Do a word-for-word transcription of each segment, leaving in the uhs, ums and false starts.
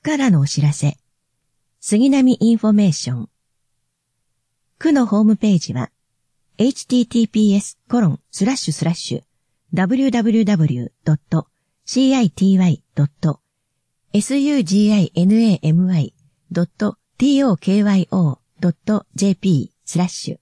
からのお知らせ。杉並インフォメーション。区のホームページは エイチティーティーピーエスコロンスラッシュスラッシュダブリューダブリューダブリュードットシーアイティーワイドットエスユージーアイエヌエーエムワイドットティーオーケーワイオードットジェーピースラッシュ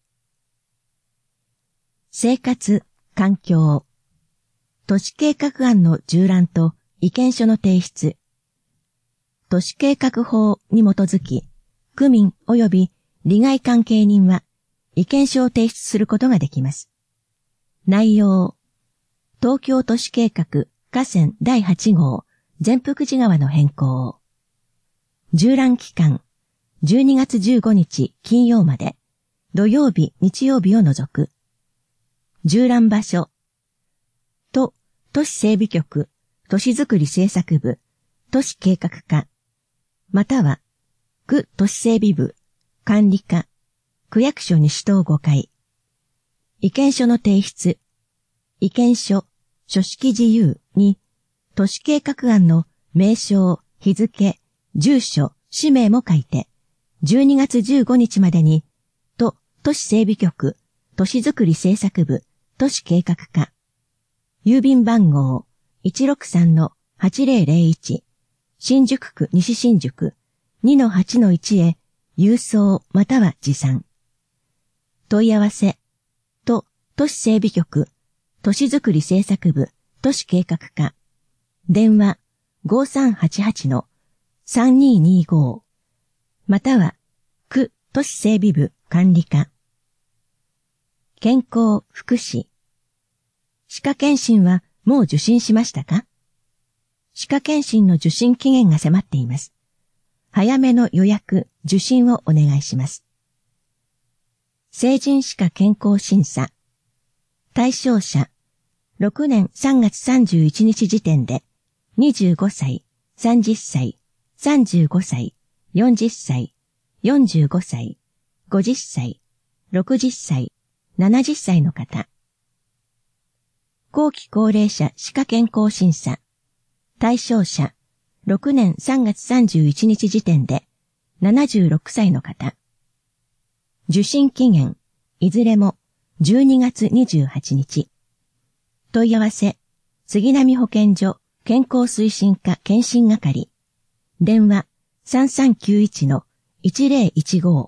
生活、環境、都市計画案の縦覧と意見書の提出、都市計画法に基づき、区民及び利害関係人は意見書を提出することができます。内容、東京都市計画河川だいはち号善福寺川の変更。縦覧期間、じゅうにがつじゅうごにち金曜まで、土曜日、日曜日を除く。縦覧場所、都、都市整備局、都市づくり政策部、都市計画課、または、区都市整備部、管理課、区役所西東ごかい。意見書の提出、意見書、書式自由に、都市計画案の名称、日付、住所、氏名も書いて、じゅうにがつじゅうごにちまでに、都、都市整備局、都市づくり政策部、都市計画課、郵便番号 いちろくさんのはちぜろぜろいち、新宿区西新宿 にのはちのいち へ郵送または持参。問い合わせ、都、都市整備局、都市づくり政策部、都市計画課、電話 ごさんはちはちのさんにーにーご、または区都市整備部管理課。健康、福祉。歯科検診はもう受診しましたか？歯科検診の受診期限が迫っています。早めの予約、受診をお願いします。成人歯科健康審査。対象者、ろくねんさんがつさんじゅういちにち時点で、にじゅうごさい、さんじゅっさい、さんじゅうごさい、よんじゅっさい、よんじゅうごさい、ごじゅっさい、ろくじゅっさい、ななじゅっさいの方。後期高齢者歯科健康審査。対象者、ろくねんさんがつさんじゅういちにち時点で、ななじゅうろくさいの方。受診期限、いずれもじゅうにがつにじゅうはちにち。問い合わせ、杉並保健所健康推進課検診係。電話 さんさんきゅういちのいちぜろいちご。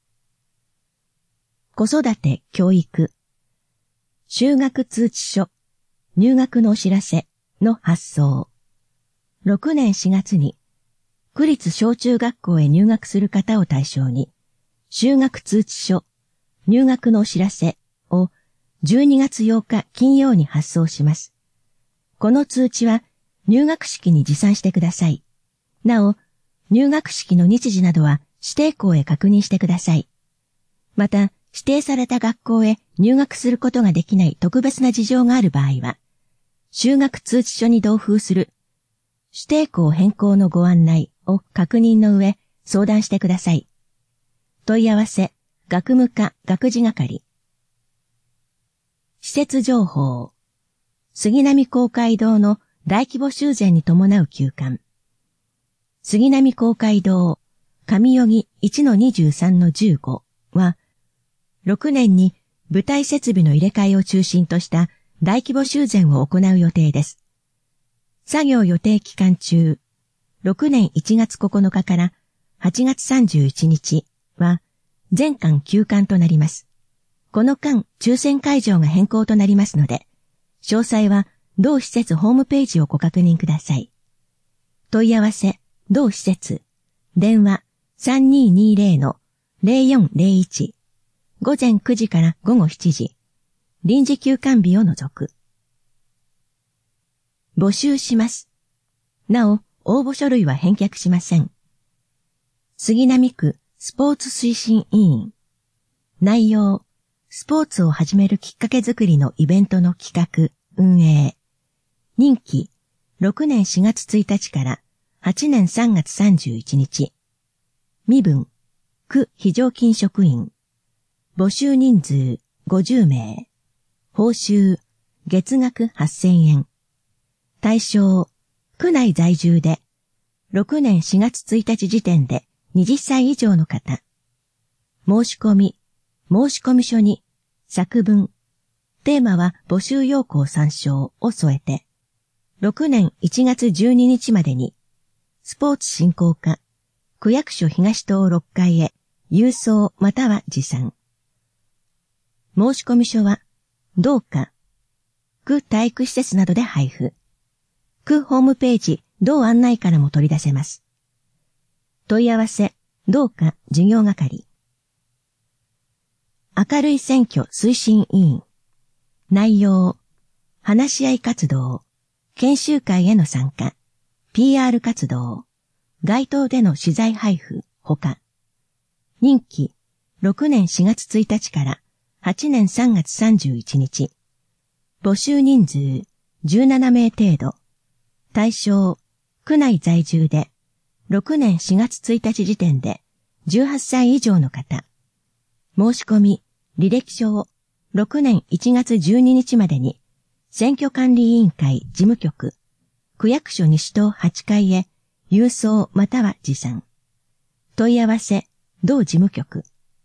子育て教育。就学通知書、入学のお知らせの発送。ろくねんしがつに、区立小中学校へ入学する方を対象に、就学通知書、入学のお知らせをじゅうにがつようか金曜に発送します。この通知は入学式に持参してください。なお、入学式の日時などは指定校へ確認してください。また、指定された学校へ入学することができない特別な事情がある場合は、就学通知書に同封する指定校変更のご案内を確認の上相談してください。問い合わせ、学務課学事係。施設情報。杉並公会堂の大規模修繕に伴う休館。杉並公会堂、上代木 いちのにじゅうさんのじゅうご は、ろくねんに舞台設備の入れ替えを中心とした大規模修繕を行う予定です。作業予定期間中、ろくねんいちがつここのかからはちがつさんじゅういちにちは全館休館となります。この間、抽選会場が変更となりますので、詳細は同施設ホームページをご確認ください。問い合わせ、同施設、電話 さんにーにーぜろのぜろよんぜろいち、ごぜんくじからごごしちじ、臨時休館日を除く。募集します。なお、応募書類は返却しません。杉並区スポーツ推進委員。内容、スポーツを始めるきっかけづくりのイベントの企画、運営。任期、ろくねんしがつついたちからはちねんさんがつさんじゅういちにち。身分、区非常勤職員。募集人数ごじゅうめい。報酬、月額はっせんえん。対象、区内在住で、 ろくねんしがつついたち時点ではたち以上の方。申し込み、申込書に、作文、テーマは募集要項参照を添えて、ろくねんいちがつじゅうににちまでに、スポーツ振興課、区役所東棟ろっかいへ郵送または持参。申込書は、同課、区体育施設などで配布。区ホームページ、同案内からも取り出せます。問い合わせ、同課事業係。明るい選挙推進委員。内容、話し合い活動、研修会への参加、ピーアール 活動、街頭での取材配布、ほか。任期、ろくねんしがつついたちからはちねんさんがつさんじゅういちにち。募集人数、じゅうななめい程度。対象、区内在住で、ろくねんしがつついたち時点で、じゅうはっさい以上の方。申し込み、履歴書を、ろくねんいちがつじゅうににちまでに、選挙管理委員会事務局、区役所西棟はちかいへ、郵送または持参。問い合わせ、同事務局。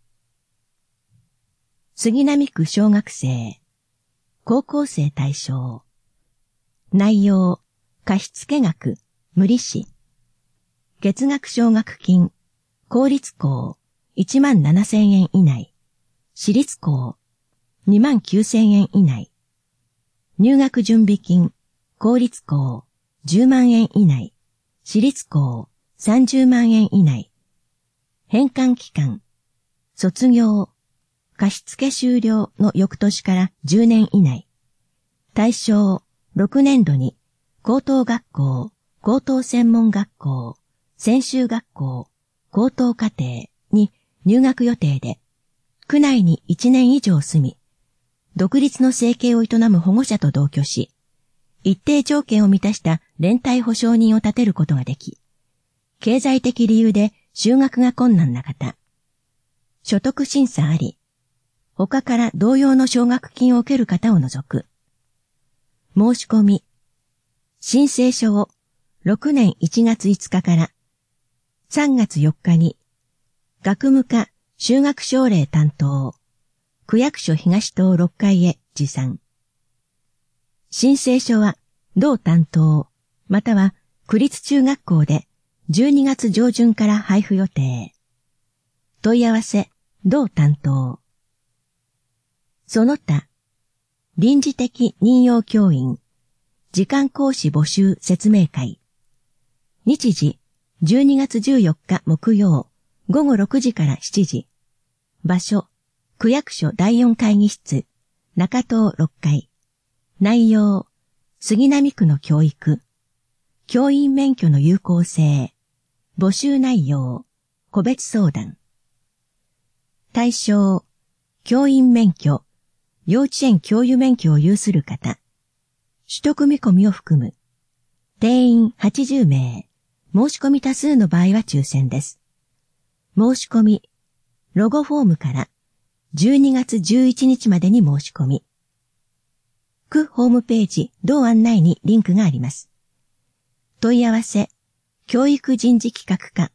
杉並区小学生、高校生対象。内容、貸付額、無利子。月額奨学金、公立校いちまんななせんえん以内、私立校にまんきゅうせんえん以内、入学準備金、公立校じゅうまんえん以内、私立校さんじゅうまんえん以内、返還期間、卒業、貸付終了の翌年からじゅうねん以内、対象ろくねんどに高等学校、高等専門学校、専修学校、高等課程に入学予定で、区内にいちねん以上住み、独立の生計を営む保護者と同居し、一定条件を満たした連帯保証人を立てることができ、経済的理由で就学が困難な方、所得審査あり、他から同様の奨学金を受ける方を除く。申し込み、申請書をろくねんいちがついつかからさんがつよっかに、学務課就学奨励担当、区役所東棟ろっかいへ持参。申請書は、同担当、または区立中学校でじゅうにがつじょうじゅんから配布予定。問い合わせ、同担当。その他、臨時的任用教員、時間講師募集説明会。日時、じゅうにがつじゅうよっか木曜、ごごろくじからしちじ。場所、区役所だいよん会議室、中棟ろっかい。内容、杉並区の教育。教員免許の有効性。募集内容、個別相談。対象、教員免許、幼稚園教諭免許を有する方。取得見込みを含む。定員はちじゅうめい。申し込み多数の場合は抽選です。申し込み、ロゴフォームからじゅうにがつじゅういちにちまでに申し込み。区ホームページ同案内にリンクがあります。問い合わせ、教育人事企画課。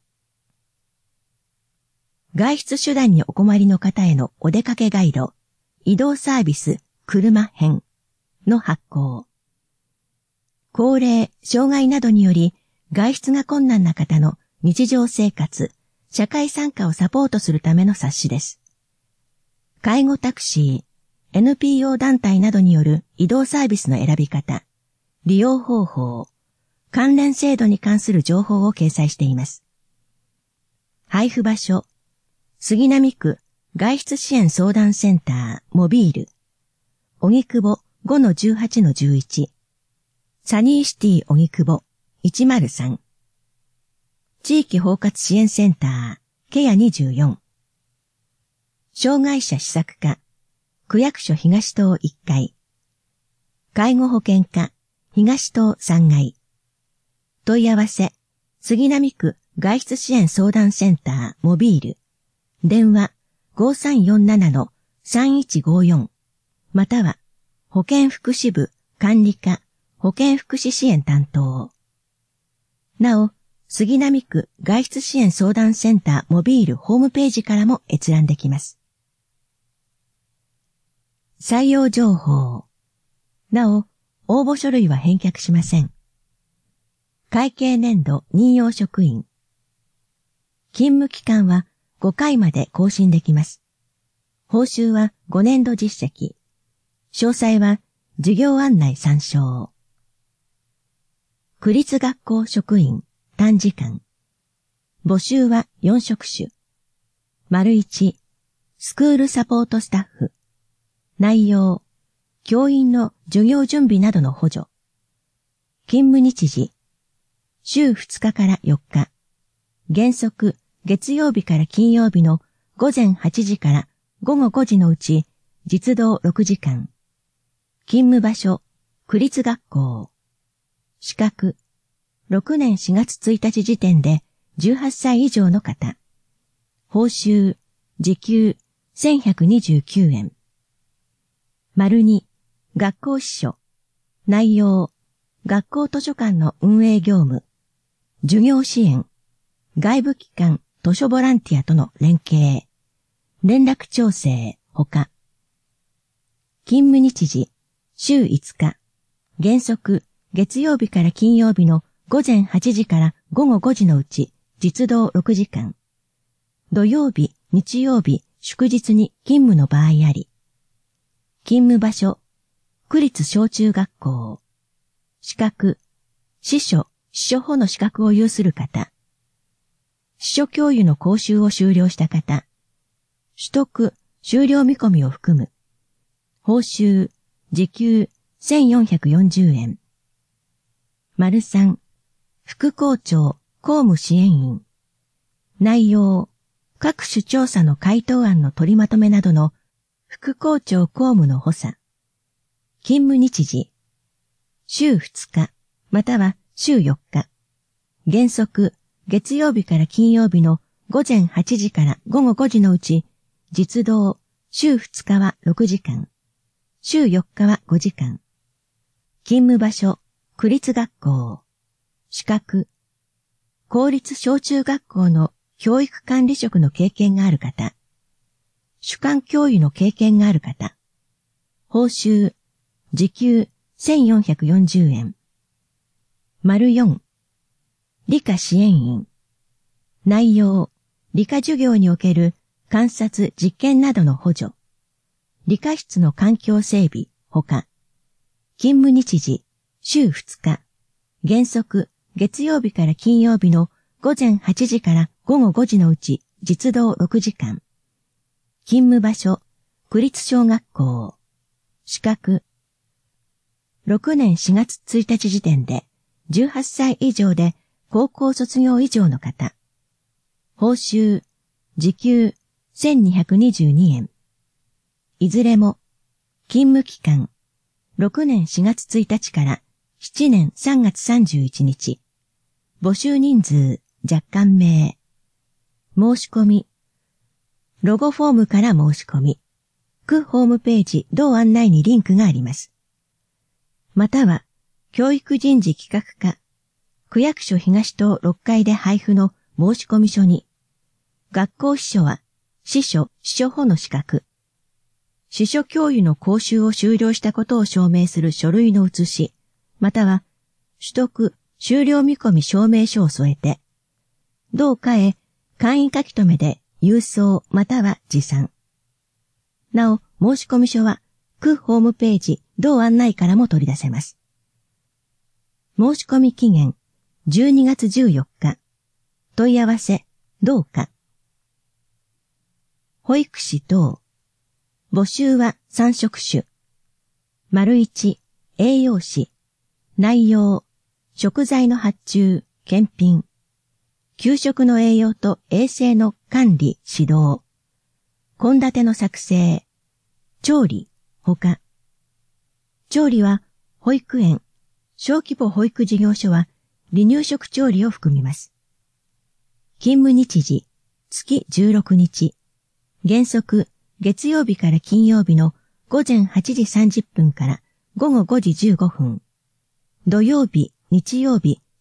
外出手段にお困りの方へのお出かけガイド、移動サービス車編の発行。高齢、障害などにより外出が困難な方の日常生活、社会参加をサポートするための冊子です。介護タクシー、エヌピーオー 団体などによる移動サービスの選び方、利用方法、関連制度に関する情報を掲載しています。配布場所、杉並区外出支援相談センターモビール、荻窪 ごのじゅうはちのじゅういち、サニーシティ荻窪いちまるさん、地域包括支援センターケアにじゅうよん、障害者施策課区役所東棟いっかい、介護保険課東棟さんがい、問い合わせ杉並区外出支援相談センターモビール、電話 ごさんよんななのさんいちごよん または保健福祉部管理課保健福祉支援担当。なお、 杉並区外出支援相談センターモビールホームページからも閲覧できます。採用情報。なお、応募書類は返却しません。会計年度任用職員。勤務期間はごかいまで更新できます。報酬はごねんど実績。詳細は授業案内参照。区立学校職員短時間。募集はよん職種。丸いち、スクールサポートスタッフ。内容、教員の授業準備などの補助。勤務日時、週ふつかからよっか。原則、月曜日から金曜日のごぜんはちじからごごごじのうち、実働ろくじかん。勤務場所、区立学校。資格、ろくねんしがつついたち時点でじゅうはっさい以上の方。報酬、時給せんひゃくにじゅうきゅうえん。丸に、学校司書。内容、学校図書館の運営業務。授業支援。外部機関、図書ボランティアとの連携。連絡調整、ほか。勤務日時、週いつか。原則、月曜日から金曜日のごぜんはちじからごごごじのうち、実働ろくじかん。土曜日、日曜日、祝日に勤務の場合あり。勤務場所、区立小中学校。資格、司書、司書補の資格を有する方。司書教諭の講習を修了した方。取得、修了見込みを含む。報酬、時給せんよんひゃくよんじゅうえん。丸さん、副校長、公務支援員。内容、各種調査の回答案の取りまとめなどの副校長公務の補佐。勤務日時、週ふつか、または週よっか。原則、月曜日から金曜日のごぜんはちじからごごごじのうち、実働、週ふつかはろくじかん。週よっかはごじかん。勤務場所、区立学校。資格、公立小中学校の教育管理職の経験がある方。主幹教諭の経験がある方。報酬、時給せんよんひゃくよんじゅうえん。丸よん、理科支援員。内容、理科授業における観察実験などの補助。理科室の環境整備、ほか。勤務日時、週ふつか。原則、月曜日から金曜日のごぜんはちじからごごごじのうち、実働ろくじかん。勤務場所、区立小学校。資格、ろくねんしがつついたち時点で、じゅうはっさい以上で高校卒業以上の方。報酬、時給せんにひゃくにじゅうにえん。いずれも、勤務期間、ろくねんしがつついたちからしちねんさんがつさんじゅういちにち。募集人数、若干名。申し込み。ロゴフォームから申し込み。区ホームページ同案内にリンクがあります。または、教育人事企画課、区役所東棟ろっかいで配布の申込書に、学校司書は、司書、司書補の資格、司書教諭の講習を修了したことを証明する書類の写し、または、取得、修了見込み証明書を添えて、同課へ簡易書き留めで郵送または持参。なお、申込書は、区ホームページ同案内からも取り出せます。申し込み期限、じゅうにがつじゅうよっか。問い合わせ、同課。保育士等。募集はさん職種。丸いち、栄養士。内容、食材の発注、検品。給食の栄養と衛生の管理、指導。献立の作成。調理、ほか。調理は、保育園、小規模保育事業所は、離乳食調理を含みます。勤務日時、月じゅうろくにち。原則、月曜日から金曜日のごぜんはちじさんじゅっぷんからごごごじじゅうごふん。土曜日、日曜日、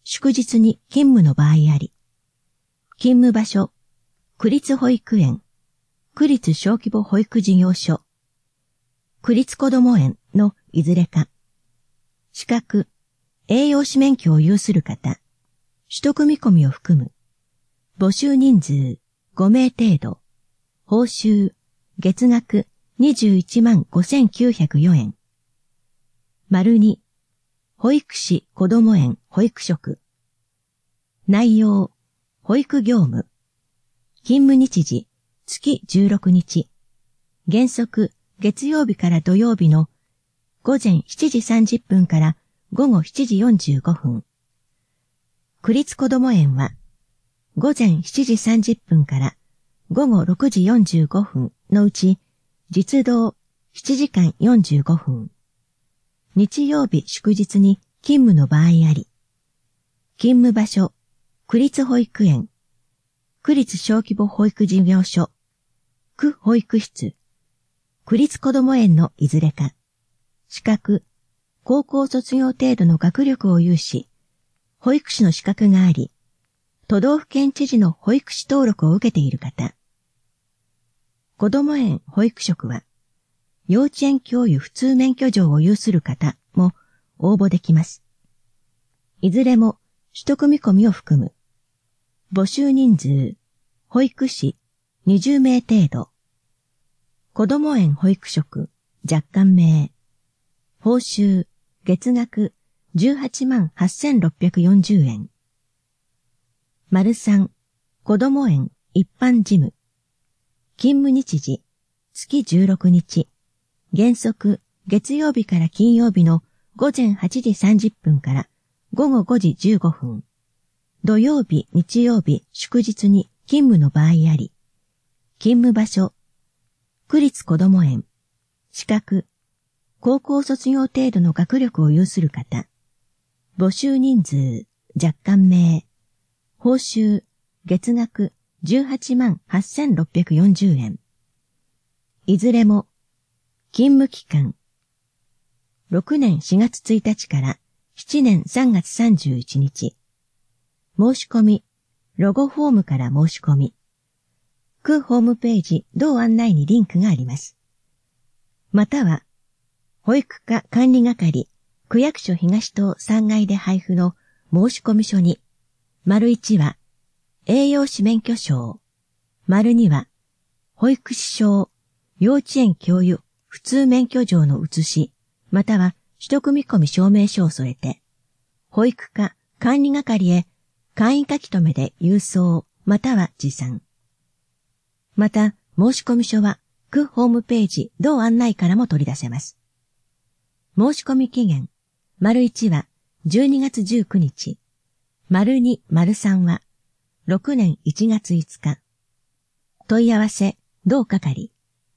祝日に勤務の場合あり、勤務場所、区立保育園、区立小規模保育事業所、区立こども園のいずれか、資格、栄養士免許を有する方、取得見込みを含む、募集人数ご名程度、報酬、月額にじゅういちまんごせんきゅうひゃくよえん。丸に、保育士こども園保育職。内容、保育業務。勤務日時、月じゅうろくにち。原則、月曜日から土曜日の午前しちじさんじゅっぷんから午後しちじよんじゅうごふん。区立こども園は、午前しちじさんじゅっぷんから午後ろくじよんじゅうごふんのうち、実働しちじかんよんじゅうごふん。日曜日祝日に勤務の場合あり、勤務場所、区立保育園、区立小規模保育事業所、区保育室、区立こども園のいずれか、資格、高校卒業程度の学力を有し、保育士の資格があり、都道府県知事の保育士登録を受けている方、こども園保育職は、幼稚園教諭普通免許状を有する方も応募できます。いずれも取得見込みを含む。募集人数、保育士にじゅうめい程度。こども園保育職若干名。報酬、月額じゅうはちまんはっせんろっぴゃくよんじゅうえん。丸さん、こども園一般事務。勤務日時、月じゅうろくにち。原則、月曜日から金曜日の午前はちじさんじゅっぷんから午後ごじじゅうごふん。土曜日、日曜日、祝日に勤務の場合あり。勤務場所、区立こども園。資格、高校卒業程度の学力を有する方。募集人数、若干名。報酬、月額じゅうはちまんはっせんろっぴゃくよんじゅうえん。いずれも、勤務期間。ろくねんしがつついたちからしちねんさんがつさんじゅういちにち。申し込み、ロゴフォームから申し込み。区ホームページ同案内にリンクがあります。または、保育課管理係、区役所東棟さんがいで配布の申し込み書に、丸いちは、栄養士免許証、丸には、保育士証、幼稚園教諭、普通免許状の写し、または取得見込み証明書を添えて、保育課管理係へ簡易書き留めで郵送、または持参。また、申し込み書は、区ホームページ同案内からも取り出せます。申し込み期限、丸いちはじゅうにがつじゅうくにち、丸に、丸さんはろくねんいちがついつか。問い合わせ、同係。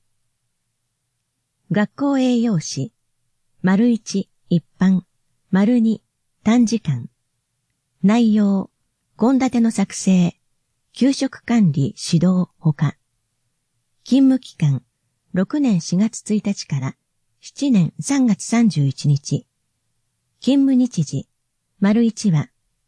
学校栄養士、丸いち、一般、丸に、短時間。内容、献立の作成、給食管理、指導、ほか。勤務期間、ろくねんしがつついたちからしちねんさんがつさんじゅういちにち。勤務日時、丸いちは、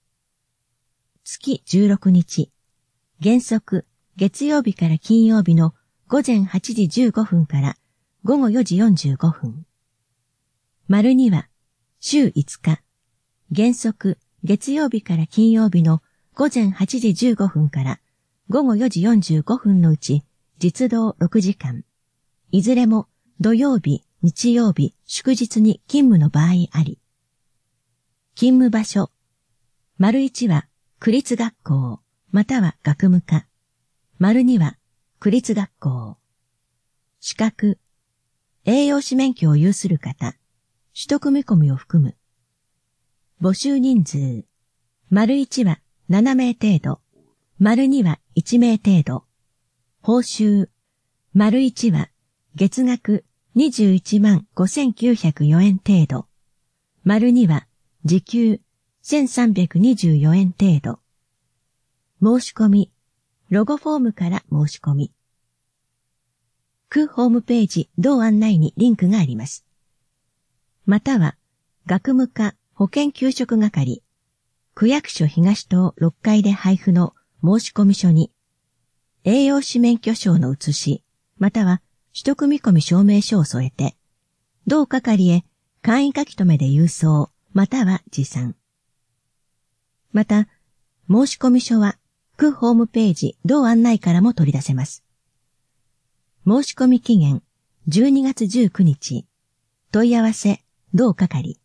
月じゅうろくにち。原則、月曜日から金曜日の午前はちじじゅうごふんから午後よじよんじゅうごふん。丸には、週いつか。原則、月曜日から金曜日の午前はちじじゅうごふんから午後よじよんじゅうごふんのうち、実働ろくじかん。いずれも土曜日、日曜日、祝日に勤務の場合あり。勤務場所。丸いちは区立学校、または学務課。丸には区立学校。資格。栄養士免許を有する方。取得見込みを含む。募集人数。丸いちはななめい程度。丸にはいちめい程度。報酬。丸いちは月額にじゅういちまんごせんきゅうひゃくよえん程度。丸には時給せんさんびゃくにじゅうよえん程度。申し込み。ロゴフォームから申し込み。区ホームページ同案内にリンクがあります。または、学務課保健給食係、 区役所東棟ろっかいで配布の申込書に、栄養士免許証の写し、または取得見込み証明書を添えて、同係へ簡易書留で郵送、または持参。また、申込書は区ホームページ同案内からも取り出せます。申込期限じゅうにがつじゅうくにち。問い合わせ同係。